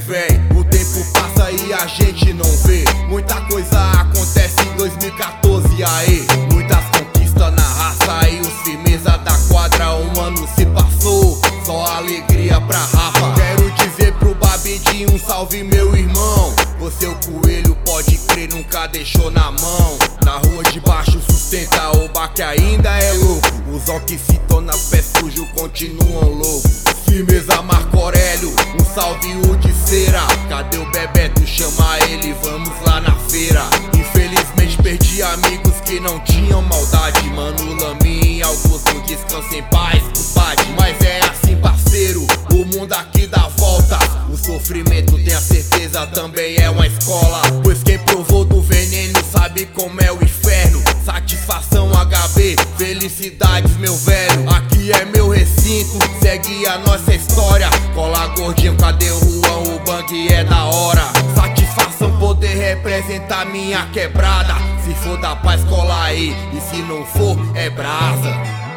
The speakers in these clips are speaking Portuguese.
véi, o tempo passa e a gente não vê. Muita coisa acontece em 2014, aê. Muitas conquistas na raça e os firmeza da quadra. Um ano se passou, só alegria pra Rafa. Quero dizer pro Babidinho, um salve meu irmão. Você o coelho, pode crer, nunca deixou na mão. Na rua de baixo sustenta o que ainda é louco. Os ó que se tornam pé sujo continuam loucos. Firmeza Marco Aurélio, um salve o de cera. Cadê o Bebeto? Chama ele, vamos lá na feira. Infelizmente perdi amigos que não tinham maldade. Mano Lamin e Augusto, descansa em paz, compadre. Mas é assim, parceiro, o mundo aqui dá volta. O sofrimento, tenha certeza, também é uma escola. Pois quem provou do veneno sabe como é o inferno. Satisfação HB, felicidades meu velho. Aqui é meu recinto, segue a nossa história. Cola gordinho, cadê o Juan? O bang é da hora. Satisfação poder representar minha quebrada. Se for da paz, cola aí, e se não for, é brasa.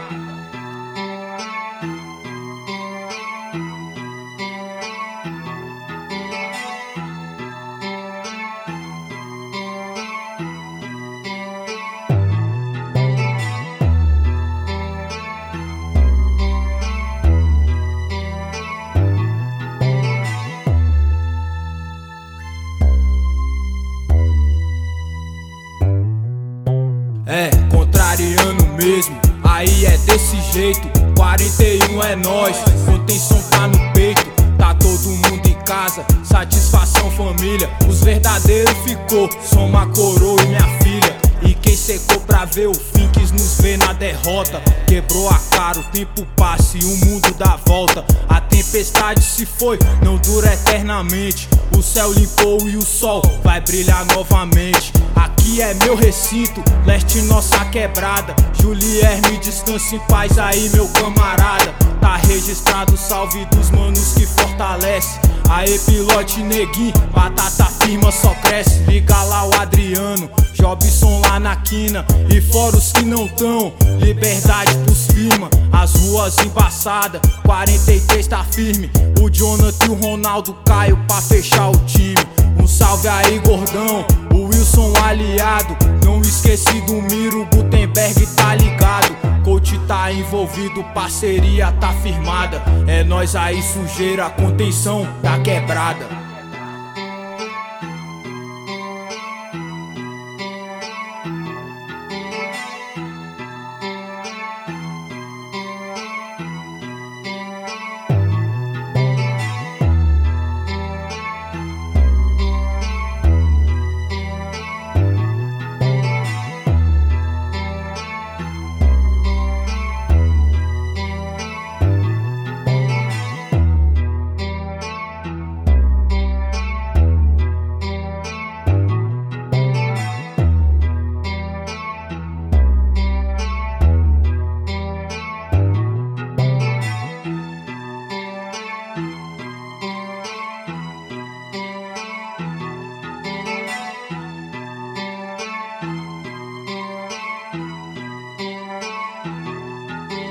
Contrariando mesmo, aí é desse jeito. 41 é nós, contenção tá no peito. Tá todo mundo em casa, satisfação família. Os verdadeiros ficou, soma coroa e minha filha. E quem secou pra ver o fim quis nos ver na derrota. Quebrou a cara, o tempo passa e o mundo dá volta. A tempestade se foi, não dura eternamente. O céu limpou e o sol vai brilhar novamente. Aqui é meu recinto, leste nossa quebrada. Julierme, descanse em paz aí meu camarada. Tá registrado o salve dos manos que fortalece. Aê pilote neguinho, batata firma só cresce. Liga lá o Adriano, Jobson lá na quina. E fora os que não tão, liberdade pros firma. As ruas embaçadas, 43 tá firme. O Jonathan e o Ronaldo Caio pra fechar o time. Um salve aí gordão, o Wilson aliado. Não esqueci do Miro, Gutenberg tá ligado. Coach tá envolvido, parceria tá firmada. É nós aí sujeira, contenção da quebrada.